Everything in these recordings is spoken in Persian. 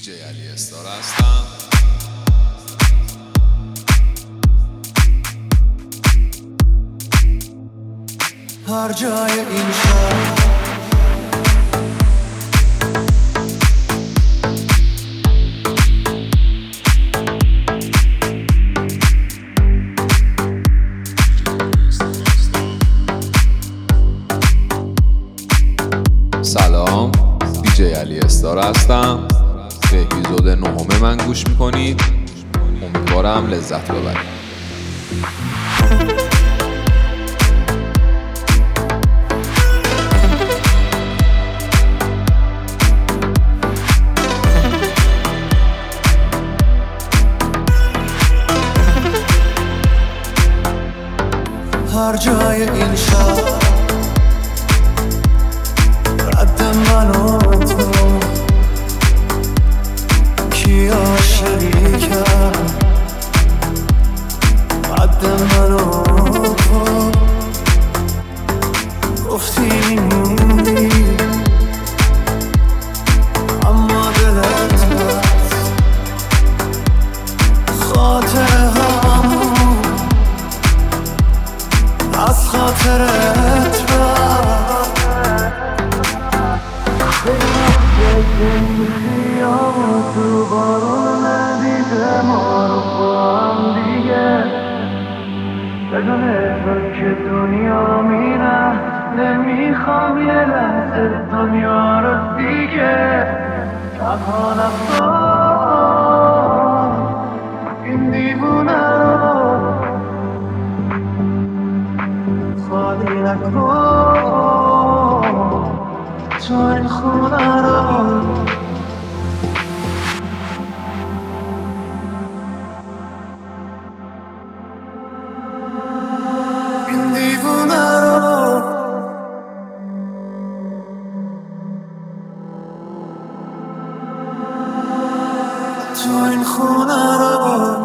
دیجی علی استار هستم. هر جای این شهر سلام، دیجی علی استار هستم. به اپیزود 9 من گوش میکنید. امیدوارم لذت ببرید. هر جای این شهر رد من و تو کیا شریکن، رد من و تو گفتی موندی اما دلت هست خاطره همون از خاطرت رفت. تو بارون ندیده ما رو با هم دیگه، بدون تو که دنیا میره، نمیخوام یه لحظه دنیا رو دیگه. تنها نباش این دیوونه رو خالی نکن تو این خونه رو. این دیوونه رو تو این خونه رو.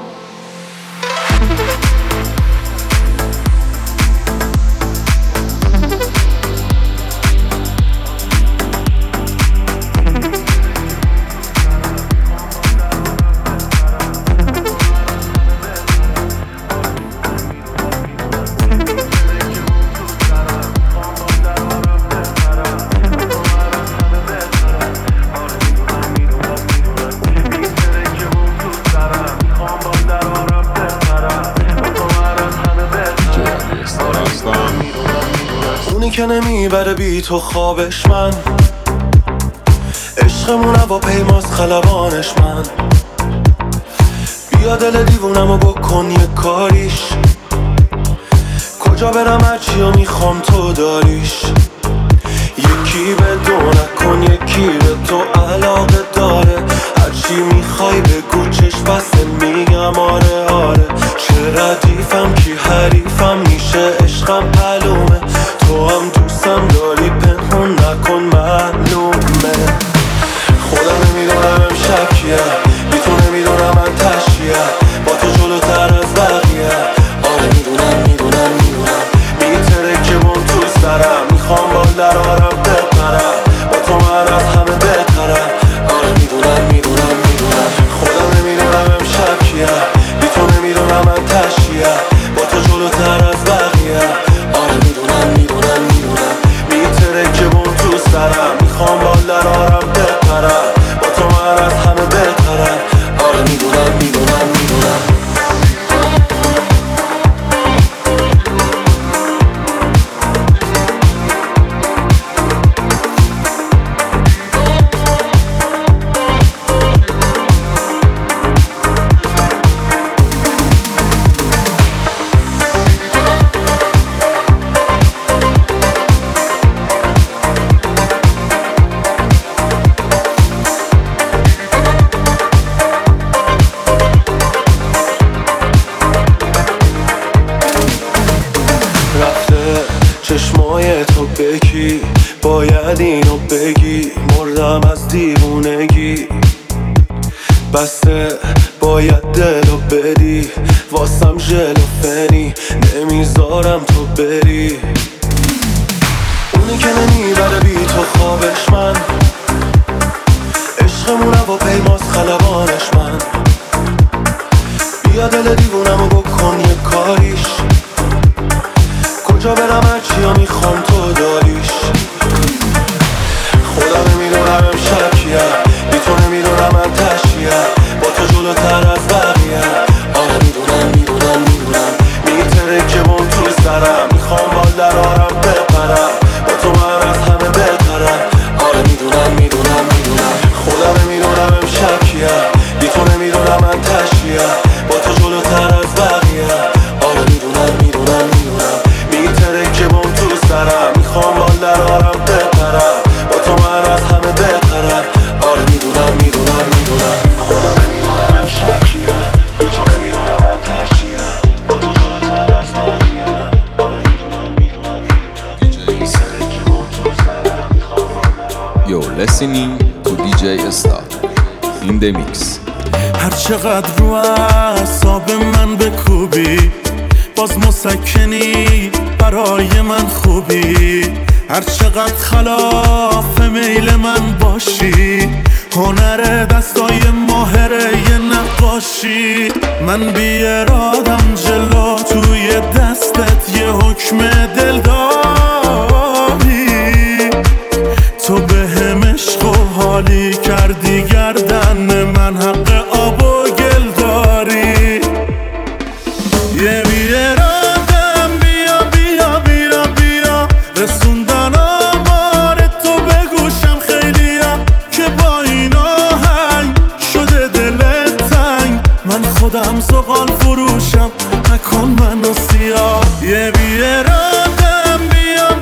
اونی که نمیبره بی تو خوابش، من عشقمون هواپیماست خلبانش، من بیا دل دیوونمو بکن یه کاریش، کجا برم هرچی و میخوام تو داریش. یکی به دو نکن یکی به تو علاقه داره، هرچی میخوای بگو چشم بسته میگم آره آره. چه ردیفم کی حریفم میشه عشقم معلومه، تو هم دوستم داری پنهون نکن معلومه. خودم نمیدونم امشب کیه، بی تو نمیدونم من تشیه، با تو جلوتر از بقیه. آره میدونم میتره که بون تو سرم، میخوام بال در آرم بپرم، با تو من از همه بهترم. آره میدونم خودم نمیدونم امشب کیه، بی تو نمیدونم من تشیه، با تو جلوتر از بقیه. آره میدونم میتره که بون تو سرم، میخوام بال در آرم بپرم، با تو من از همه بهترم. آره میدونم چشمای تو بکی، باید اینو بگی، مردم از دیوونگی. بسته باید دلو بدی، واسم ژلوفنی، نمیذارم تو بری. اونی که نمیبره بی تو خوابش، من عشق عاشقمونم و پیماز خلبانش من. بیا دل دیوونمو بکن یه کاریش، کجا برم هرچیا میخوام تو داریش. خودم نمیدونم امشب کیه، بی تو نمیدونم من تشیه، با تو جلوتر از بقیه. آره میدونم میترکه بم تو سرم، میخوام بال درارم بپرم، با تو من از همه بهترم. آره میدونم خودم نمیدونم امشب کیه، بی تو نمیدونم من تشیه، با تو جلوتر از بقیه. آره میدونم میترکه بم تو سرم، میخوام بال درارم بپرم، با تو من از همه بهترم. آره میدونم خودم نمیدونم امشب کیه، بی تو نمیدونم من تشیه، با تو جلوتر از بقیه. آره میدونم میترکه بم تو سرم، میخوام بال درارم. You're listening to DJ Star in the mix. هر چقدر رو اعصاب من بکوبی، باز مسکنی برای من خوبی. هر چقدر خلاف میل من باشی، هنر دستای ماهر یه نقاشی. من بی ارادم جلو توی دستت یه حکم دل داری. تو به هم عشق و حالی کردی گردن من، حق آب و گل داری. یه بی ارادم بیا رسوندن آمار تو به گوشم خیلیا، که با این آهنگ شده دلت تنگ. من خودم زغال فروشم، نکن منو سیاه. یه بی ارادم بیا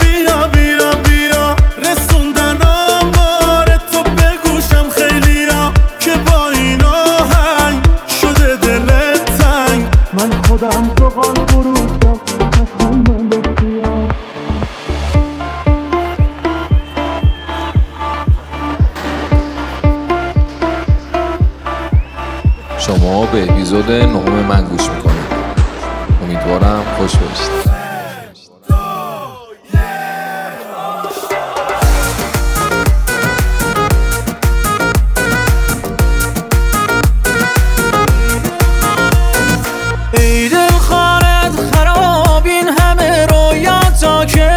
رسوندن آمار تو به گوشم خیلیا، که با این آهنگ شده دلت تنگ. من خودم زغال فروشم، نکن منو سیاه. شما به اپیزود 9 من گوش میکنید. امیدوارم خوش باشید. ای دل خانت خراب این همه رویا تا که،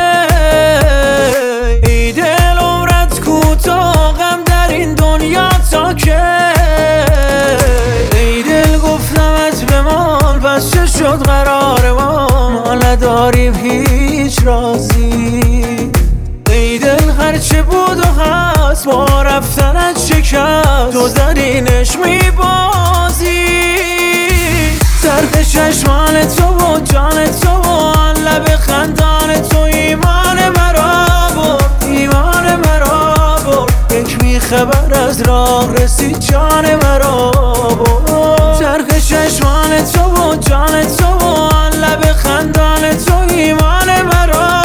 ای دل عمرت کوتاه غم در این دنیا تا که. ای دل گفتمت بمان پس چه شد قرار ما نداریم هیچ رازی. ای دل هرچه بود و هست با رفتنت شکست، تو در اینش میبازی. درد چشمان تو و جان تو و آن لب خندان تو ایمان مرا برد. یک بیخبر از راه رسید جان مرا برد. درد چشمان تو و جان تو و آن لب خندان تو ایمان مرا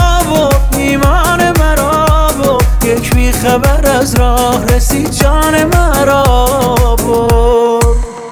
برد. یک بیخبر از راه رسید جان مرا برد.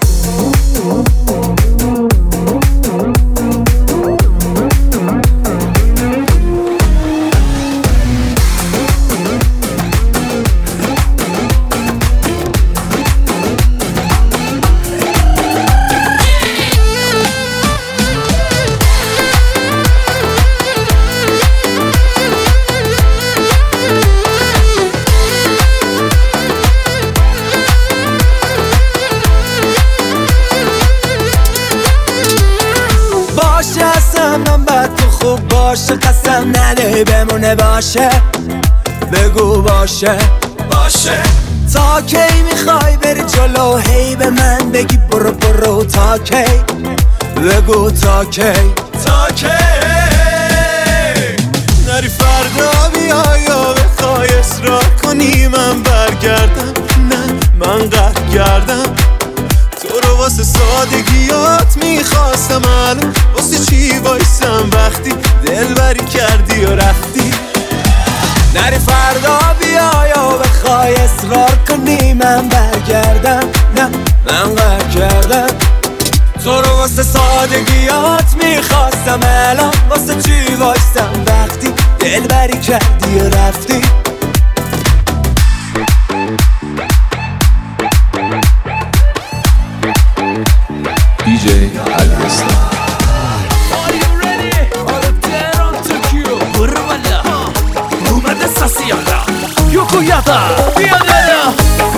من بد تو خوب باشه، قسم نده بمونه باشه. بگو باشه تا کی میخوای بری جلو، هی به من بگی برو تا کی. بگو تا کی نری فردا بیا یا بخوای اصرار کنی من برگردم. نه من قهر کردم تو رو واسه سادگیات میخواستم، الان واسه چی وایسم وقتی دلبری کردی و رفتی. نری فردا بیا یا بخوای اصرار کنی من برگردم. نه من قهر کردم تو رو واسه سادگیات میخواستم، الان واسه چی وایسم وقتی دلبری کردی و رفتی. بیا دادا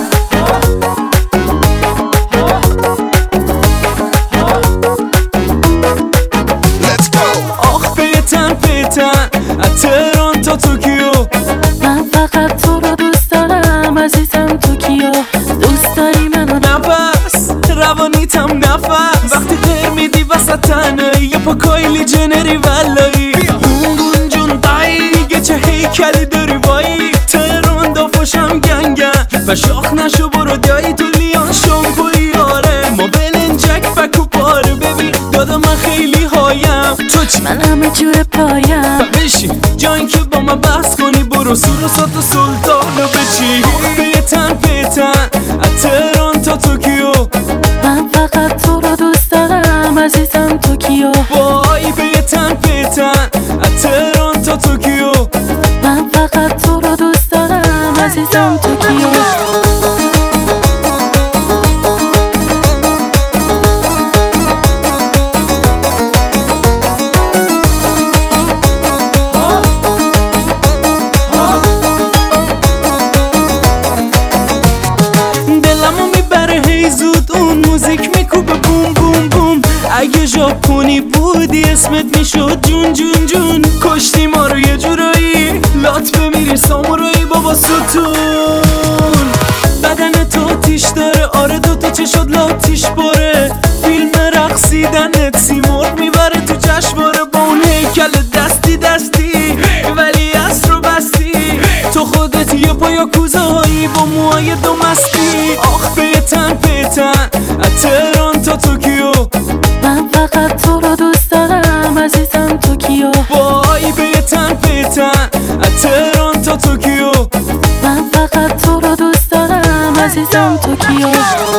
آخ پیتن از تهران تا توکیو من فقط تو رو دوست دارم عزیزم توکیو دوست داری منو نفس روانیتم نفس وقتی غیر میدی وسط تنهایی یه پا کایلی جنری ولایی گونگون جون دایی گچه هیکلی داری وایی تهران دافاشم گنگن و شاخ نشو برو دایی تو لیان شامپوی آره ما بلنجک فکو پاره ببین دادا من خیلی هایم تو چی؟ من همه جور پایم بشین جایی که با من بحث کنی برو سور و سات و سلطانو بچی پیتن از تهران تا توکیو من فقط تو رو دوست دارم عزیزم توکیو وای پیتن از تهران تا توکیو من فقط تو رو دوست دارم عزیزم توکیو اگه ژاپنی بودی اسمت میشد جون جون جون کشتی ما رو یه جورایی لات بمیری سامورایی بابا ستون بدن تو تیش داره آره دوتا چشات لاتیش باره فیلم رقصیدنت سیمرغ میبره تو جشنواره با اون هیکل دستی ولی اصر رو بستی تو خودت یه پایا کوزهایی با موهای دو مستی آخ پیتن از تهران تا توکیو من فقط تو رو دوست دارم عزیزم توکیو وای پیتن از تهران تا توکیو من فقط تو رو دوست دارم عزیزم توکیو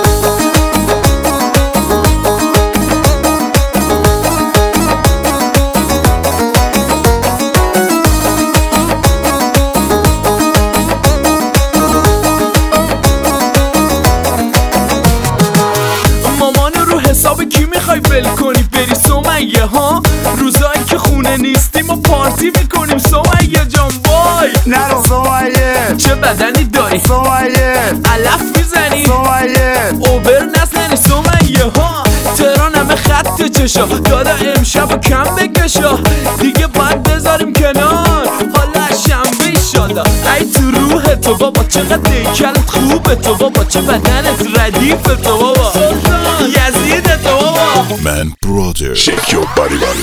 حساب کی میخوای ول کنی بری سمیه ها روزایی که خونه نیستیم و پارتی میکنیم سمیه جان وای نرو سمیه چه بدنی داری سمیه علف میزنی سمیه اوبر نزنی سمیه ها تهران همه خط چشا دادا امشب و کم بکشا دیگه باید بذاریم کنار حالا شنبه ایشالا ای تو روح تو بابا چقدر دیکلت خوبه تو بابا چه بدنت ردیف تو بابا یزید تو بابا Man brother shake your body body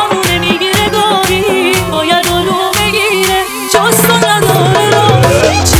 چه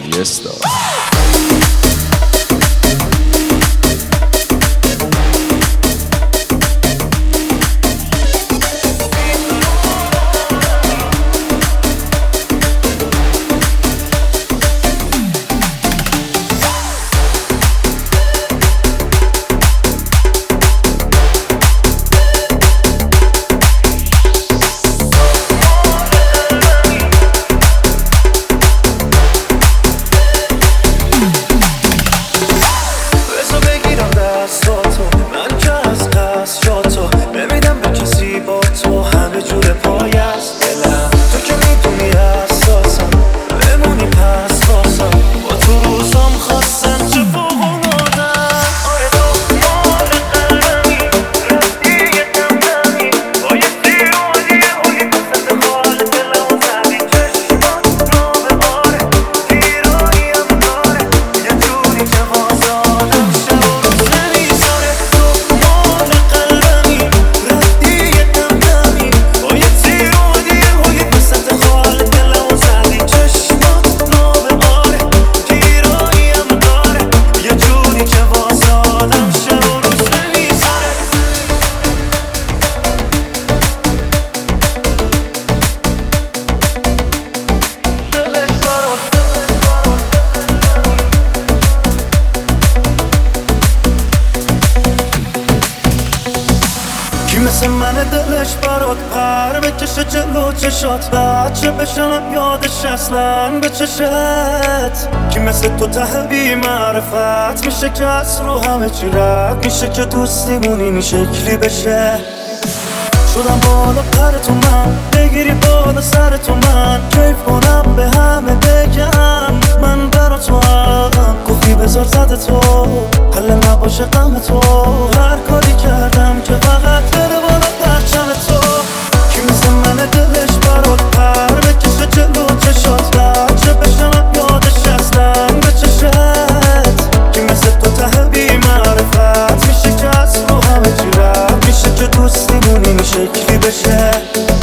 علی استار. مثل من دلش برات پر بکشه جلو چشات بچه بشنم یادش اصلا به چشت کی مثل تو ته بی معرفت میشه که از رو همه چی رد میشه که دوستیمون این شکلی بشه شدم بالا پر تو من بگیری بالا سر تو من کیف کنم به همه بگم من برا تو هم گفتی بذار زده تو حل نباشه غم تو هر کاری کردم که فقط بره بالا پرچم تو کی مثل من دلش برات پر بکشه جلو چشات بچه بشنم یادش اصلا به چشت کی مثل تو ته بی معرفت میشه که از رو همه چی رد میشه که دوستیمون این شکلی بشه.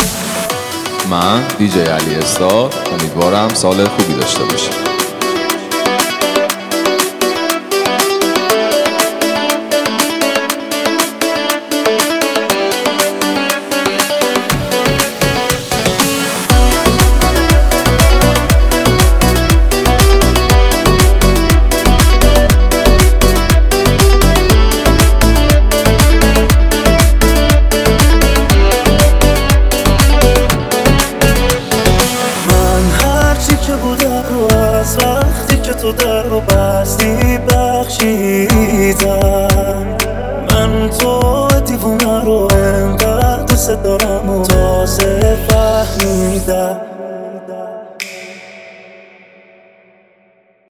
من دیجی علی استار، امیدوارم سال خوبی داشته باشید. وقتی که تو در رو بستی بخشیدم من تو دیوونه رو انقدر دوست دارم و تازه فهمیدم